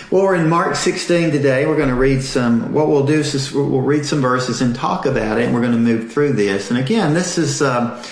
Well, we're in Mark 16 today. We're going to read what we'll do is we'll read some verses and talk about it, and we're going to move through this. And again, this is,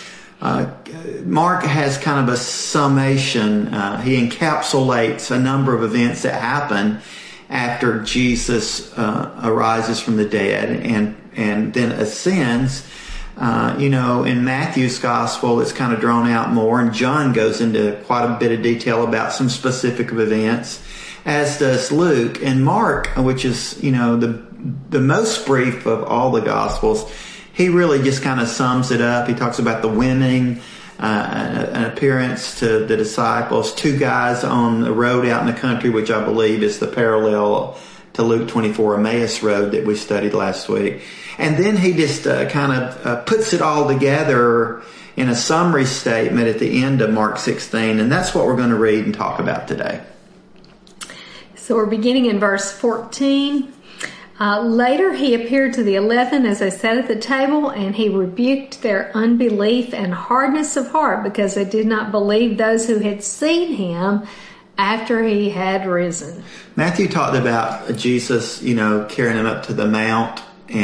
Mark has kind of a summation. He encapsulates a number of events that happen after Jesus arises from the dead and then ascends. In Matthew's gospel, it's kind of drawn out more, and John goes into quite a bit of detail about some specific events, as does Luke. And Mark, which is, the most brief of all the gospels, he really just kind of sums it up. He talks about the women, an appearance to the disciples, two guys on the road out in the country, which I believe is the parallel to Luke 24, Emmaus Road that we studied last week. And then he just kind of puts it all together in a summary statement at the end of Mark 16. And that's what we're going to read and talk about today. So we're beginning in verse 14. Later he appeared to the 11 as they sat at the table, and he rebuked their unbelief and hardness of heart because they did not believe those who had seen him after he had risen. Matthew talked about Jesus, carrying him up to the mount,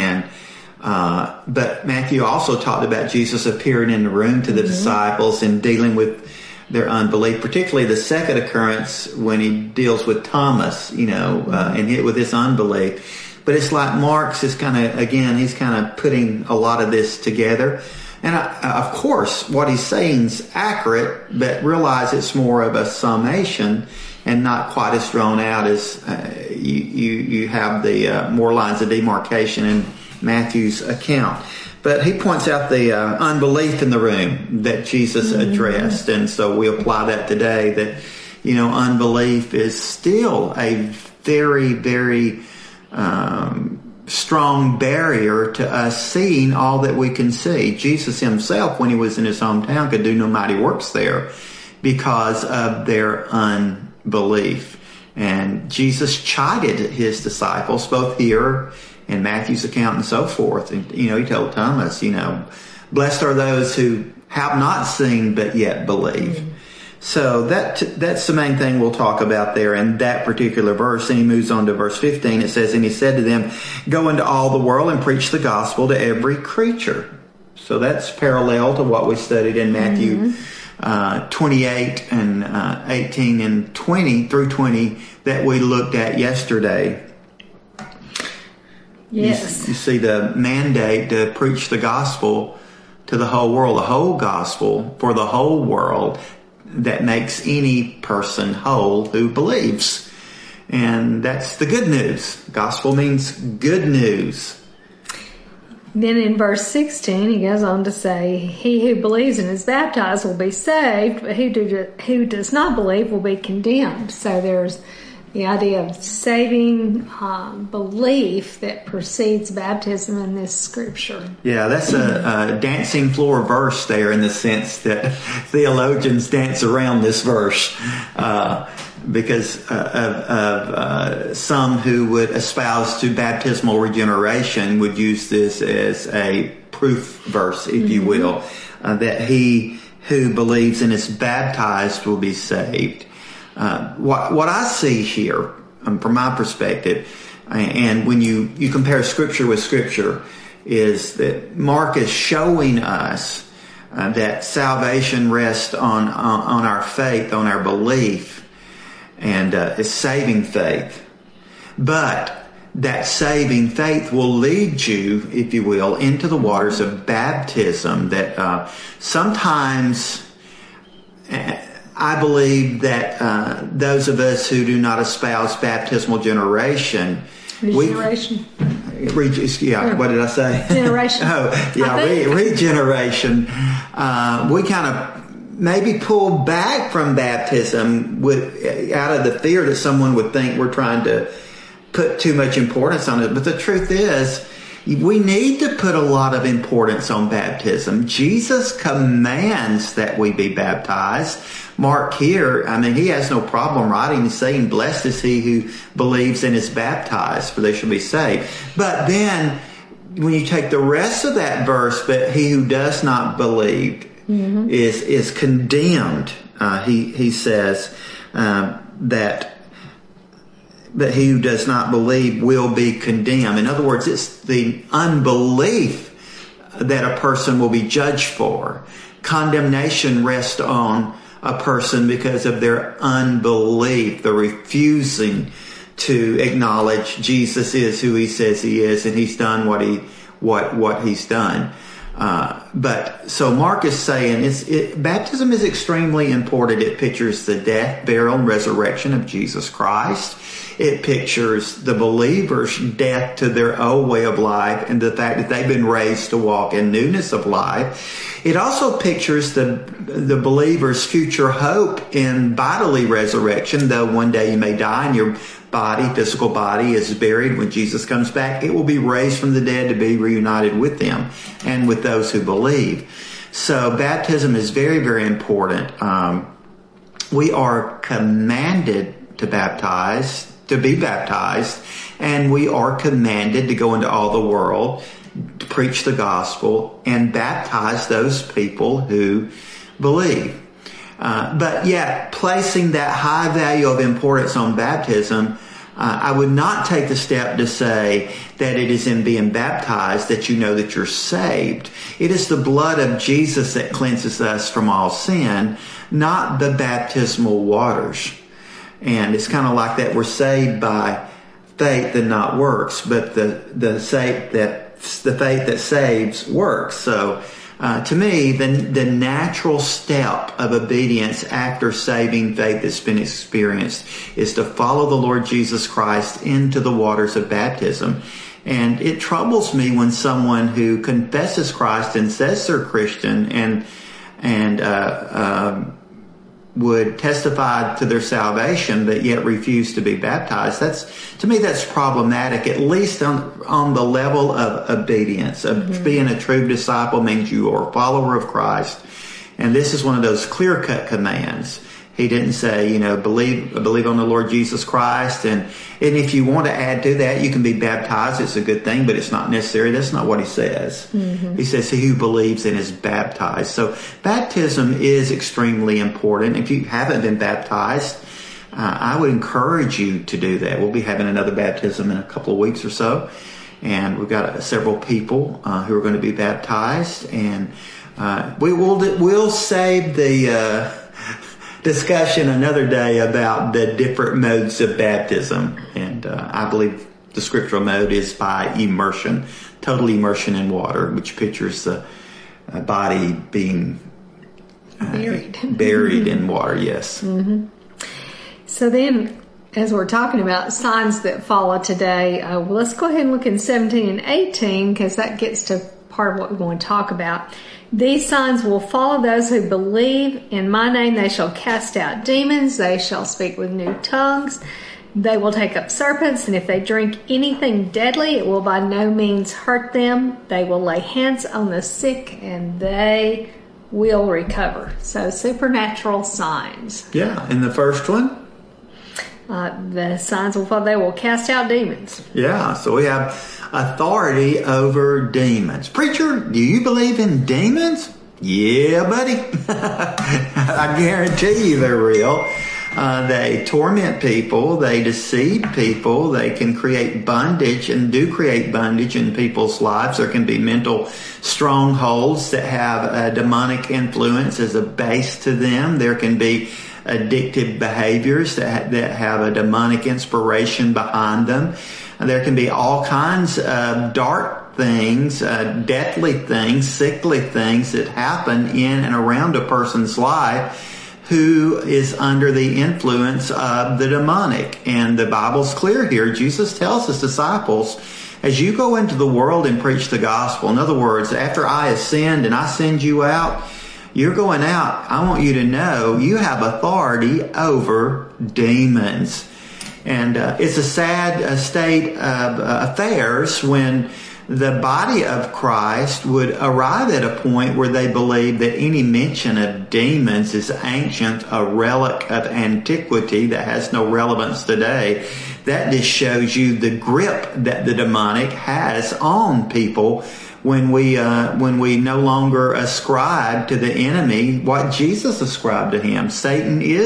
but Matthew also talked about Jesus appearing in the room to the disciples and dealing with their unbelief, particularly the second occurrence when he deals with Thomas, and hit with his unbelief. But it's like Mark's is he's kind of putting a lot of this together. And of course, what he's saying is accurate, but realize it's more of a summation and not quite as drawn out as you have the more lines of demarcation in Matthew's account. But he points out the unbelief in the room that Jesus addressed. And so we apply that today, that, unbelief is still a very, very strong barrier to us seeing all that we can see. Jesus himself, when he was in his hometown, could do no mighty works there because of their unbelief. And Jesus chided his disciples, both here in Matthew's account and so forth. And, he told Thomas, blessed are those who have not seen but yet believe. So that's the main thing we'll talk about there in that particular verse. And he moves on to verse 15. It says, and he said to them, go into all the world and preach the gospel to every creature. So that's parallel to what we studied in Matthew 28 and 18 and 20 through 20 that we looked at yesterday. Yes. You see the mandate to preach the gospel to the whole world, the whole gospel for the whole world that makes any person whole who believes. And that's the good news. Gospel means good news. Then in verse 16, he goes on to say, he who believes and is baptized will be saved, but who does not believe will be condemned. So there's the idea of saving belief that precedes baptism in this scripture. Yeah, that's a dancing floor verse there, in the sense that theologians dance around this verse because of some who would espouse to baptismal regeneration would use this as a proof verse, if you will, that he who believes and is baptized will be saved. What I see here, from my perspective, and when you compare Scripture with Scripture, is that Mark is showing us that salvation rests on our faith, on our belief, and is saving faith. But that saving faith will lead you, if you will, into the waters of baptism. That sometimes I believe that those of us who do not espouse baptismal regeneration, regeneration. What did I say? Generation. Regeneration. We kind of maybe pull back from baptism out of the fear that someone would think we're trying to put too much importance on it. But the truth is, we need to put a lot of importance on baptism. Jesus commands that we be baptized. Mark here, he has no problem writing and saying, blessed is he who believes and is baptized, for they shall be saved. But then, when you take the rest of that verse, but he who does not believe is condemned. He says that that he who does not believe will be condemned. In other words, it's the unbelief that a person will be judged for. Condemnation rests on a person because of their unbelief, the refusing to acknowledge Jesus is who he says he is, and he's done what he's done. But so Mark is saying baptism is extremely important. It pictures the death, burial, and resurrection of Jesus Christ. It pictures the believer's death to their old way of life and the fact that they've been raised to walk in newness of life. It also pictures the believer's future hope in bodily resurrection, though one day you may die and your physical body is buried. When Jesus comes back, it will be raised from the dead to be reunited with them and with those who believe. So baptism is very, very important. We are commanded to be baptized, and we are commanded to go into all the world, to preach the gospel, and baptize those people who believe. But yet, placing that high value of importance on baptism, I would not take the step to say that it is in being baptized that you know that you're saved. It is the blood of Jesus that cleanses us from all sin, not the baptismal waters. And it's kind of like that. We're saved by faith and not works, but the faith that saves works. So to me, the natural step of obedience after saving faith that's been experienced is to follow the Lord Jesus Christ into the waters of baptism. And it troubles me when someone who confesses Christ and says they're Christian and would testify to their salvation, but yet refuse to be baptized. To me, that's problematic, at least on the level of obedience. Of being a true disciple means you are a follower of Christ. And this is one of those clear-cut commands. He didn't say, believe on the Lord Jesus Christ. And if you want to add to that, you can be baptized. It's a good thing, but it's not necessary. That's not what he says. Mm-hmm. He says, he who believes and is baptized. So baptism is extremely important. If you haven't been baptized, I would encourage you to do that. We'll be having another baptism in a couple of weeks or so. And we've got several people who are going to be baptized. And we'll save the discussion another day about the different modes of baptism. And I believe the scriptural mode is by immersion, total immersion in water, which pictures the body being buried in water. Yes. Mm-hmm. So then, as we're talking about signs that follow today, let's go ahead and look in 17 and 18, because that gets to part of what we want to talk about. These signs will follow those who believe. In my name they shall cast out demons. They shall speak with new tongues. They will take up serpents. And if they drink anything deadly, it will by no means hurt them. They will lay hands on the sick and they will recover. So supernatural signs. Yeah. And the first one? The signs will follow. They will cast out demons. Yeah. So we have authority over demons. Preacher, do you believe in demons? Yeah, buddy. I guarantee you they're real. They torment people. They deceive people. They can create bondage and do create bondage in people's lives. There can be mental strongholds that have a demonic influence as a base to them. There can be addictive behaviors that have a demonic inspiration behind them. There can be all kinds of dark things, deathly things, sickly things that happen in and around a person's life who is under the influence of the demonic. And the Bible's clear here. Jesus tells his disciples, as you go into the world and preach the gospel, in other words, after I ascend and I send you out, you're going out. I want you to know you have authority over demons. And it's a sad state of affairs when the body of Christ would arrive at a point where they believe that any mention of demons is ancient, a relic of antiquity that has no relevance today. That just shows you the grip that the demonic has on people when we no longer ascribe to the enemy what Jesus ascribed to him. Satan is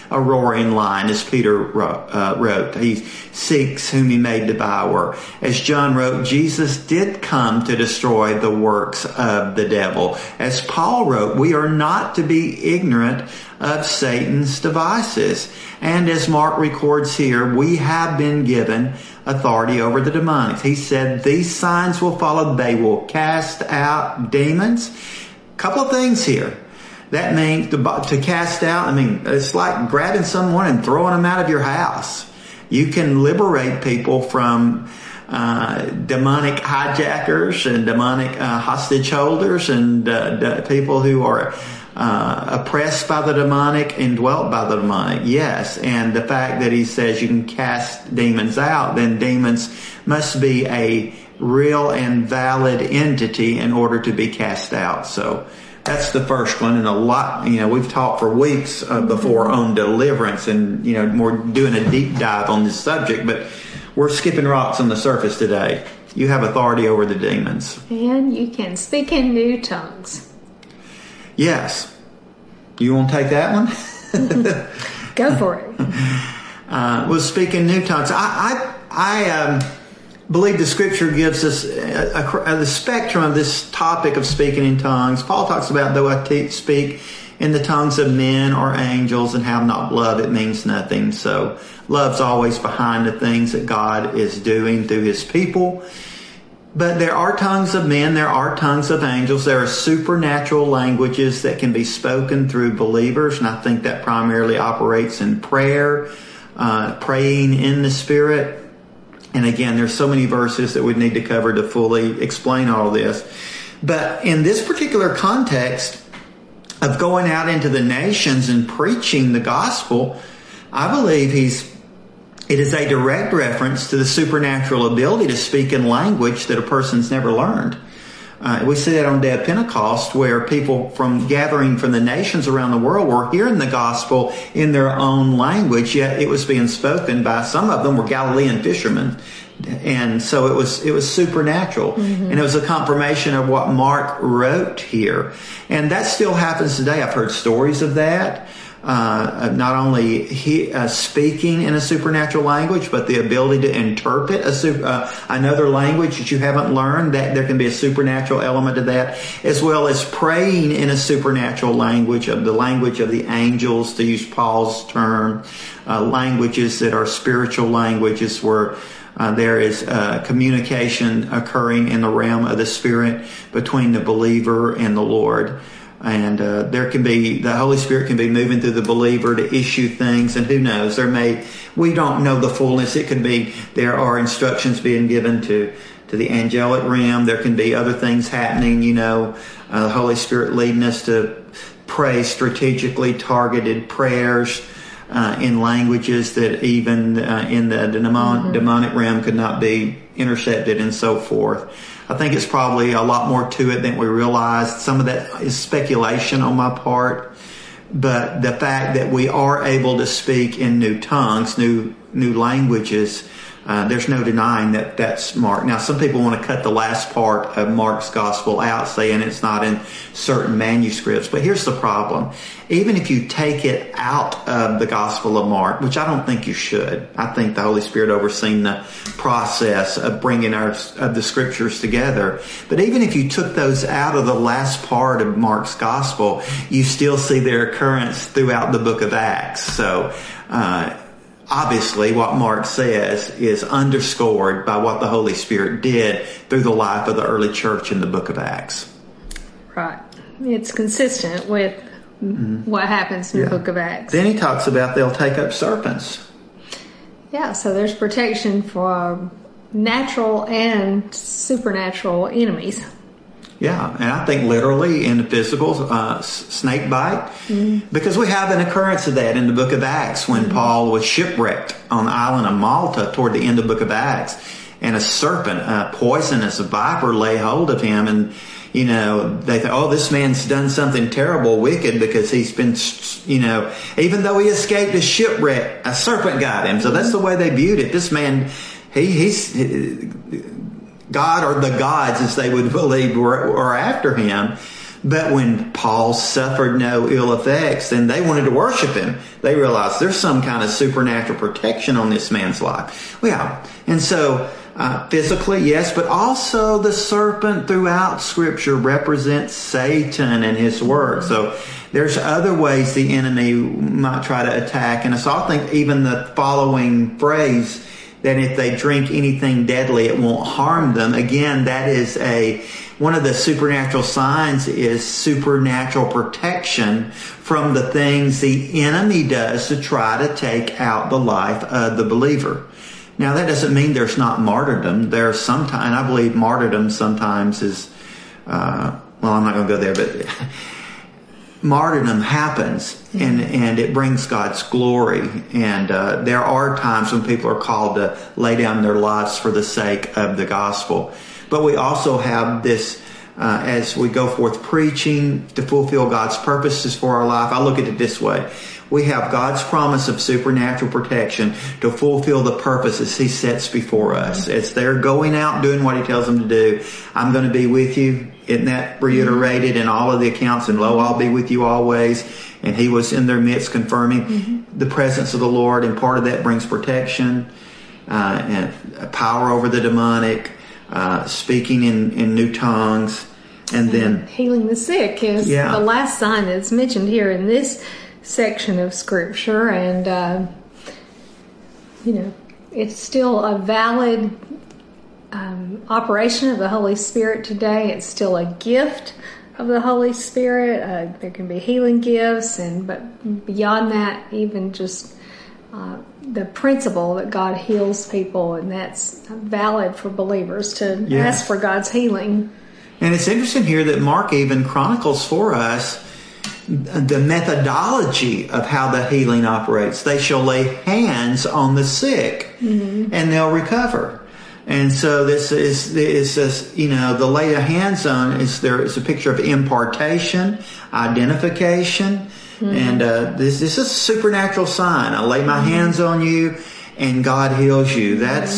a roaring lion, as Peter wrote. He seeks whom he may devour. As John wrote, Jesus did come to destroy the works of the devil. As Paul wrote, we are not to be ignorant of Satan's devices. And as Mark records here, we have been given authority over the demonic. He said, these signs will follow. They will cast out demons. Couple of things here. That means to cast out, it's like grabbing someone and throwing them out of your house. You can liberate people from demonic hijackers and demonic hostage holders and people who are oppressed by the demonic and dwelt by the demonic. Yes, and the fact that he says you can cast demons out, then demons must be a real and valid entity in order to be cast out. So that's the first one. And a lot, we've talked for weeks before on deliverance and, more doing a deep dive on this subject, but we're skipping rocks on the surface today. You have authority over the demons. And you can speak in new tongues. Yes. You want to take that one? Go for it. We'll speak in new tongues. I believe the scripture gives us the spectrum of this topic of speaking in tongues. Paul talks about, though I speak in the tongues of men or angels and have not love, it means nothing. So love's always behind the things that God is doing through his people. But there are tongues of men, there are tongues of angels, there are supernatural languages that can be spoken through believers, and I think that primarily operates in prayer, praying in the Spirit. And again, there's so many verses that we'd need to cover to fully explain all this. But in this particular context of going out into the nations and preaching the gospel, I believe it is a direct reference to the supernatural ability to speak in language that a person's never learned. We see that on Day of Pentecost, where people from gathering from the nations around the world were hearing the gospel in their own language, yet it was being spoken by, some of them were Galilean fishermen. And so it was supernatural. Mm-hmm. And it was a confirmation of what Mark wrote here. And that still happens today. I've heard stories of that. Not only speaking in a supernatural language, but the ability to interpret another language that you haven't learned, that there can be a supernatural element to that, as well as praying in a supernatural language, of the language of the angels, to use Paul's term, languages that are spiritual languages where there is communication occurring in the realm of the Spirit between the believer and the Lord. And the Holy Spirit can be moving through the believer to issue things, and who knows, we don't know the fullness. It could be there are instructions being given to the angelic realm. There can be other things happening, the Holy Spirit leading us to pray strategically targeted prayers in languages that even in the demonic realm could not be intercepted, and so forth. I think it's probably a lot more to it than we realize. Some of that is speculation on my part, but the fact that we are able to speak in new tongues, new languages, there's no denying that that's Mark. Now, some people want to cut the last part of Mark's gospel out, saying it's not in certain manuscripts. But here's the problem. Even if you take it out of the gospel of Mark, which I don't think you should, I think the Holy Spirit overseen the process of bringing of the scriptures together. But even if you took those out of the last part of Mark's gospel, you still see their occurrence throughout the book of Acts. So, obviously, what Mark says is underscored by what the Holy Spirit did through the life of the early church in the book of Acts. Right. It's consistent with what happens in the book of Acts. Then he talks about they'll take up serpents. Yeah, so there's protection for natural and supernatural enemies. Yeah, and I think literally in the physical, snake bite, because we have an occurrence of that in the book of Acts when Paul was shipwrecked on the island of Malta toward the end of the book of Acts, and a serpent, a poisonous viper, lay hold of him, and they thought, this man's done something terrible, wicked, because he's been, even though he escaped a shipwreck, a serpent got him. So that's the way they viewed it. This man, he's God, or the gods, as they would believe, were after him. But when Paul suffered no ill effects, then they wanted to worship him. They realized there's some kind of supernatural protection on this man's life. Yeah. And so physically, yes, but also the serpent throughout Scripture represents Satan and his work. So there's other ways the enemy might try to attack. And so I think even the following phrase, that if they drink anything deadly, it won't harm them. Again, that is one of the supernatural signs is supernatural protection from the things the enemy does to try to take out the life of the believer. Now, that doesn't mean there's not martyrdom. There's sometimes, and I believe martyrdom sometimes is, well, I'm not going to go there, but martyrdom happens, and it brings God's glory. And there are times when people are called to lay down their lives for the sake of the gospel. But we also have this, as we go forth preaching to fulfill God's purposes for our life. I look at it this way. We have God's promise of supernatural protection to fulfill the purposes He sets before us. As they're going out doing what He tells them to do, I'm going to be with you. Isn't that reiterated in all of the accounts? And lo, I'll be with you always. And He was in their midst confirming the presence of the Lord. And part of that brings protection and power over the demonic, speaking in new tongues. And then healing the sick is the last sign that's mentioned here in this section of Scripture. And, it's still a valid operation of the Holy Spirit today. It's still a gift of the Holy Spirit. There can be healing gifts, but beyond that, even just the principle that God heals people, and that's valid for believers to ask for God's healing. And it's interesting here that Mark even chronicles for us the methodology of how the healing operates. They shall lay hands on the sick, and they'll recover. And so this is the lay of hands on is a picture of impartation, identification, and this is a supernatural sign. I lay my hands on you, and God heals you. That's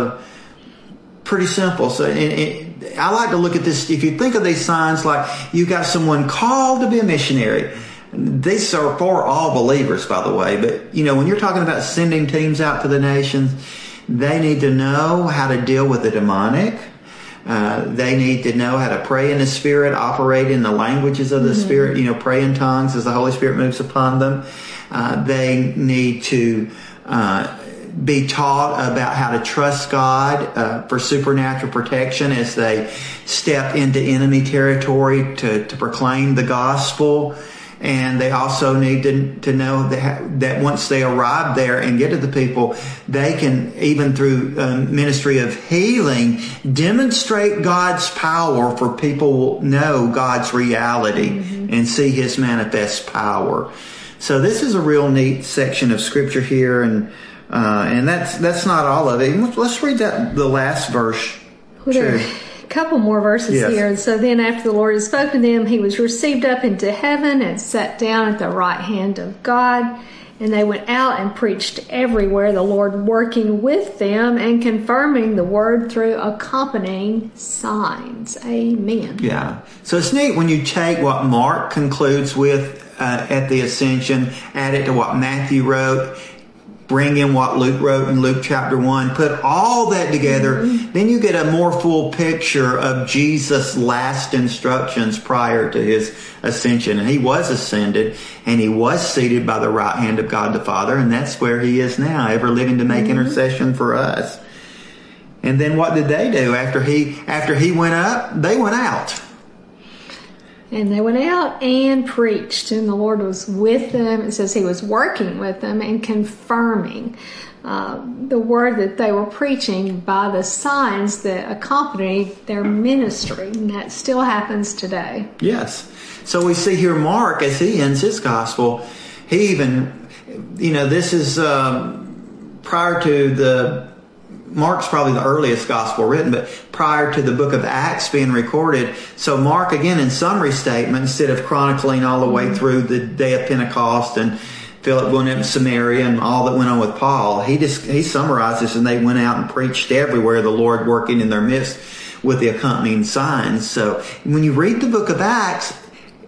pretty simple. So I like to look at this. If you think of these signs like you got someone called to be a missionary. These are for all believers, by the way. But when you're talking about sending teams out to the nations, they need to know how to deal with the demonic. They need to know how to pray in the Spirit, operate in the languages of the Spirit, pray in tongues as the Holy Spirit moves upon them. They need to be taught about how to trust God for supernatural protection as they step into enemy territory to proclaim the gospel. And they also need to know that once they arrive there and get to the people, they can, even through ministry of healing, demonstrate God's power for people know God's reality and see His manifest power. So this is a real neat section of Scripture here, and that's not all of it. Let's read the last verse. Couple more verses here. So then after the Lord had spoken to them, He was received up into heaven and sat down at the right hand of God. And they went out and preached everywhere, the Lord working with them and confirming the word through accompanying signs. Amen. Yeah. So it's neat when you take what Mark concludes with at the ascension, add it to what Matthew wrote, bring in what Luke wrote in Luke chapter 1, put all that together, then you get a more full picture of Jesus' last instructions prior to His ascension. And He was ascended, and He was seated by the right hand of God the Father, and that's where He is now, ever living to make intercession for us. And then what did they do? After he went up, they went out. And they went out and preached, and the Lord was with them. It says He was working with them and confirming the word that they were preaching by the signs that accompanied their ministry. And that still happens today. Yes. So we see here Mark, as he ends his gospel, he even, this is prior to Mark's probably the earliest gospel written, but prior to the book of Acts being recorded. So Mark, again, in summary statement, instead of chronicling all the way through the day of Pentecost and Philip going into Samaria and all that went on with Paul, he summarizes, and they went out and preached everywhere, the Lord working in their midst with the accompanying signs. So when you read the book of Acts,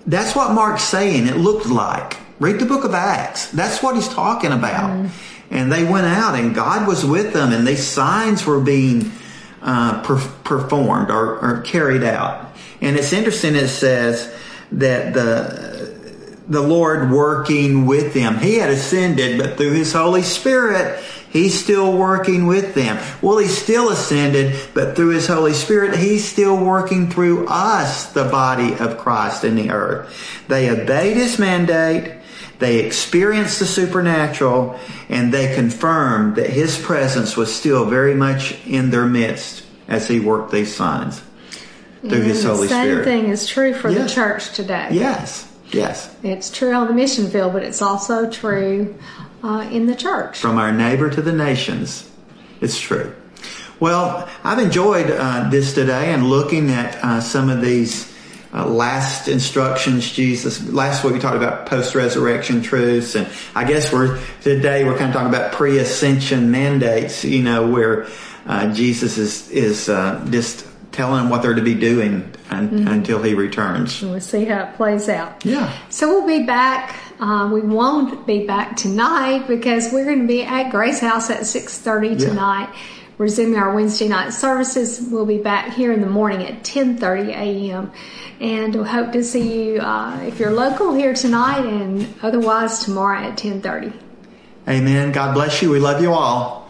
that's what Mark's saying it looked like. Read the book of Acts. That's what he's talking about. And they went out and God was with them, and these signs were being performed or carried out. And it's interesting, it says that the Lord working with them. He had ascended, but through his Holy Spirit, he's still working with them. Well, he's still ascended, but through his Holy Spirit, he's still working through us, the body of Christ in the earth. They obeyed his mandate. They experienced the supernatural, and they confirmed that his presence was still very much in their midst as he worked these signs through his Holy Spirit. The same thing is true for the church today. Yes. It's true on the mission field, but it's also true in the church. From our neighbor to the nations. It's true. Well, I've enjoyed this today and looking at some of these last instructions Jesus. Last week we talked about post-resurrection truths, and I guess today we're kind of talking about pre-ascension mandates, where Jesus is just telling them what they're to be doing until he returns. We'll see how it plays out. Yeah. So we'll be back. We won't be back tonight because we're going to be at Grace House at 6:30 tonight. Resuming our Wednesday night services. We'll be back here in the morning at 10:30 a.m. And we hope to see you if you're local here tonight, and otherwise tomorrow at 10:30. Amen. God bless you. We love you all.